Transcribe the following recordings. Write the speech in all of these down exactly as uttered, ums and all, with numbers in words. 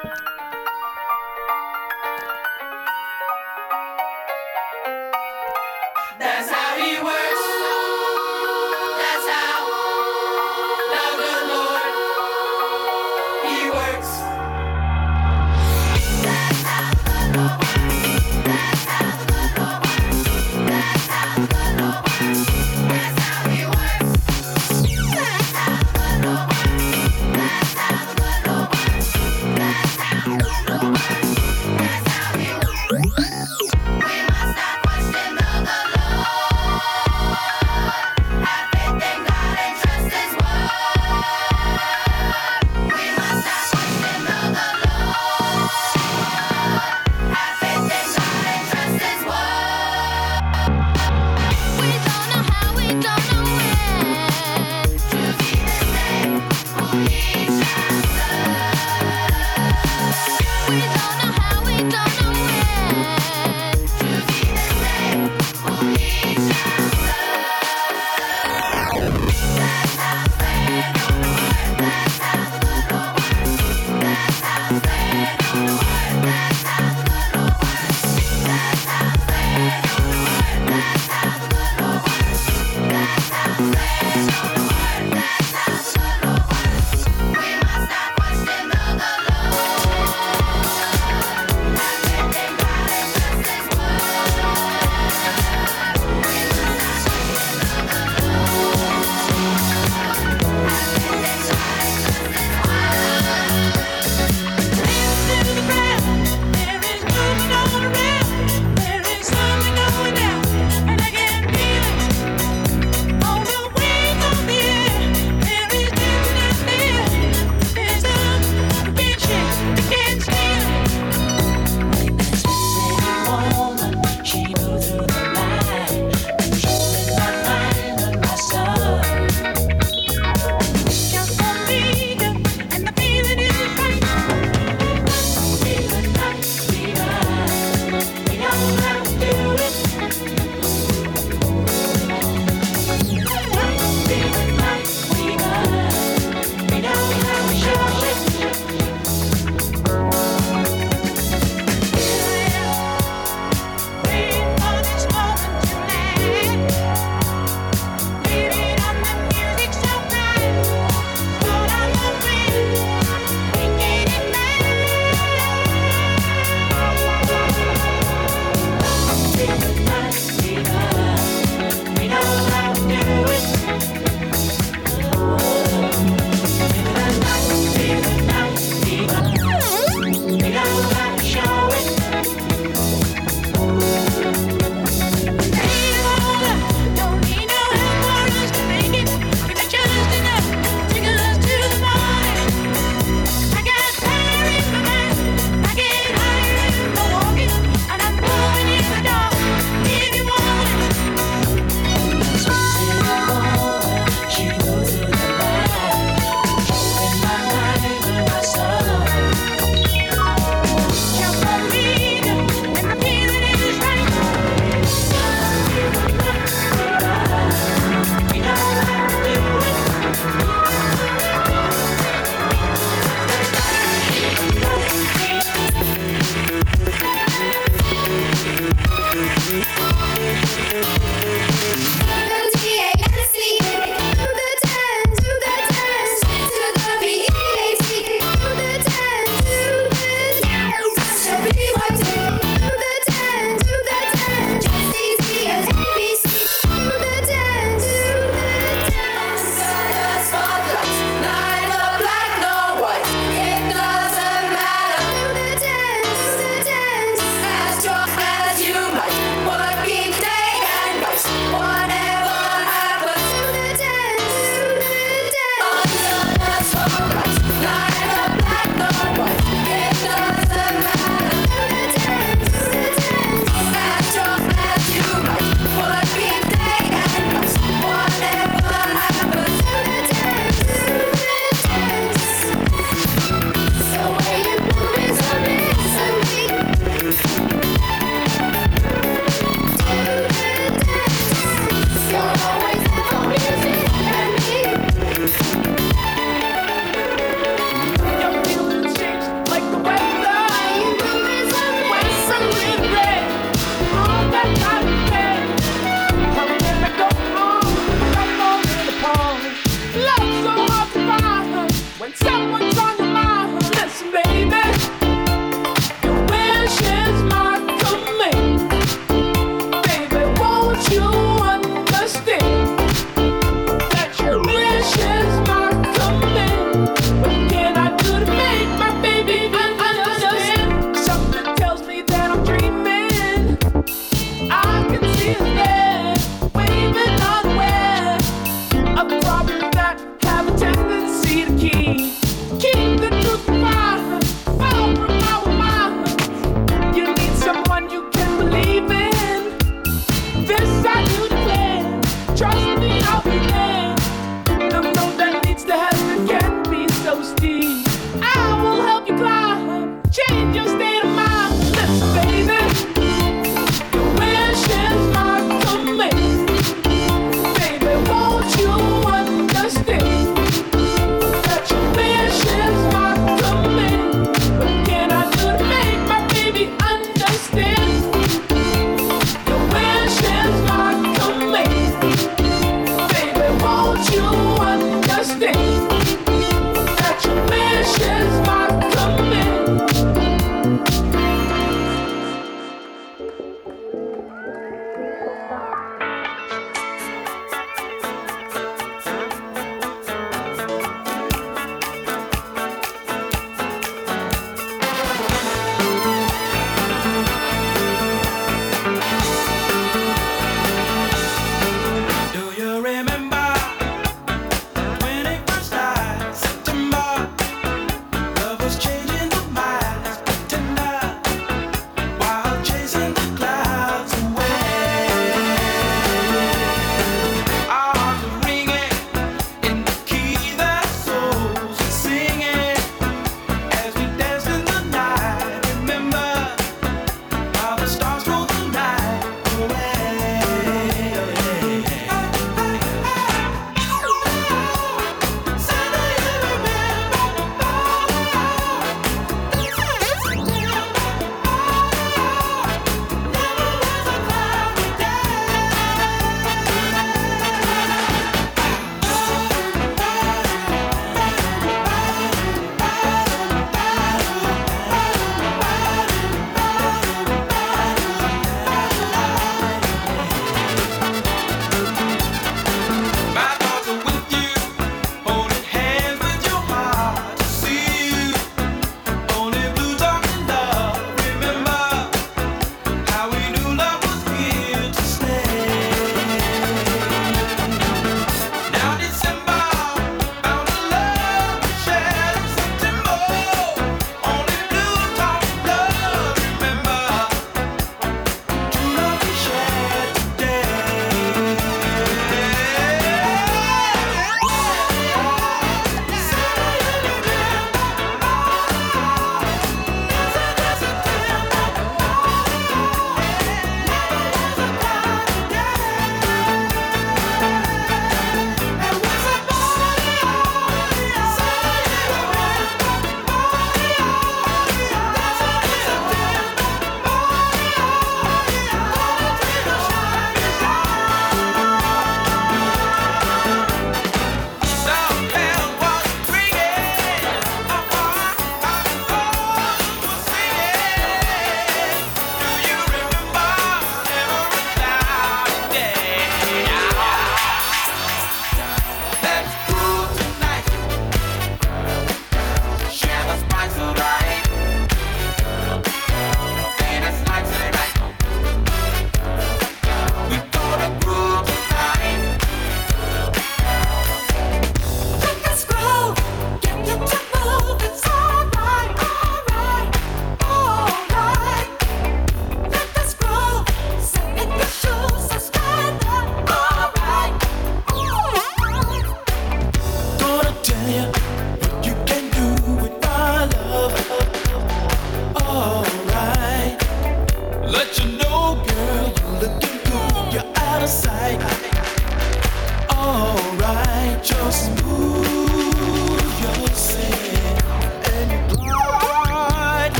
That's how he works. That's how the good Lord, he works. That's how the good Lord works. That's how the good Lord works. That's how the good Lord works. That's how he works. That's how the good Lord works. That's how the good Lord works. That's how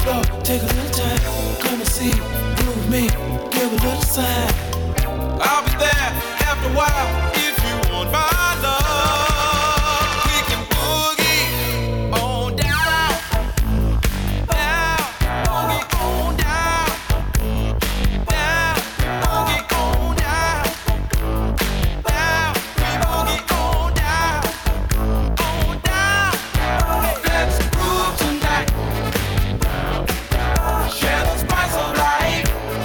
floor, take a little time. Come and see, groove me, give a little sign. I'll be there after a while if you want my love. We can boogie on down, down, boogie on down, down, boogie on down, down, we boogie on down, on down. Let's groove tonight. Share the spice of life.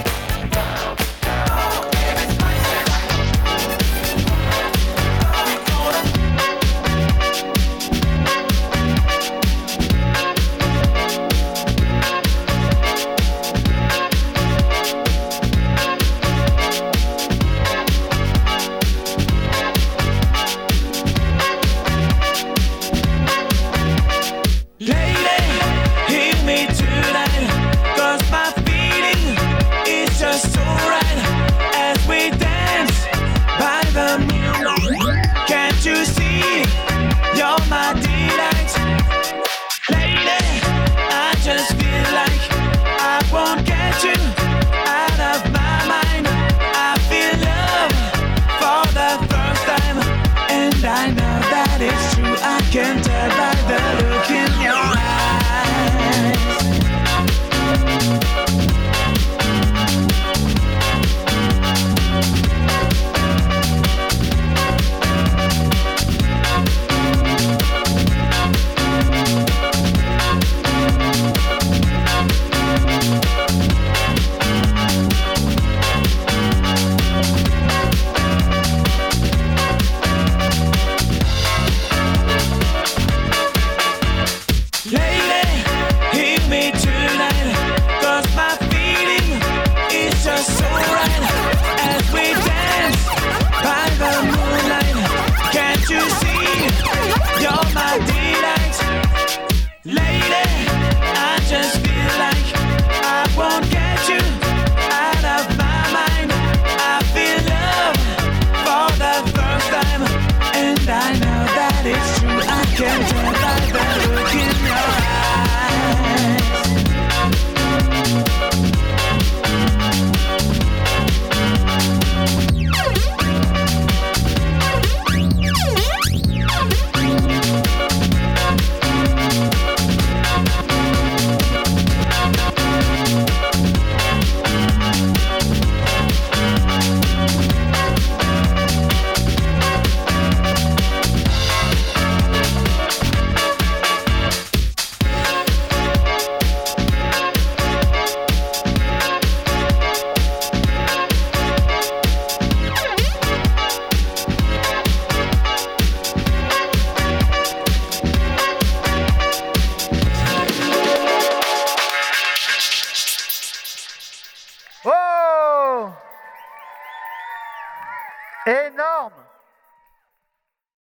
Lady, hear me tonight, 'cause my feeling is just so right as we dance by the moonlight. Can't you see you're my delight? Lady, I just feel like I won't get you out of my mind. I feel love for the first time, and I know that it's true. I can tell by the look in your eyes. Lady, hear me tonight, 'cause my feeling is just so right as we dance by the moonlight. Can't you see you're my delight? Lady, I just feel like I won't get you out of my mind. I feel love for the first time, and I know that it's true. I can tell by the look in your eyes. Oh! Énorme!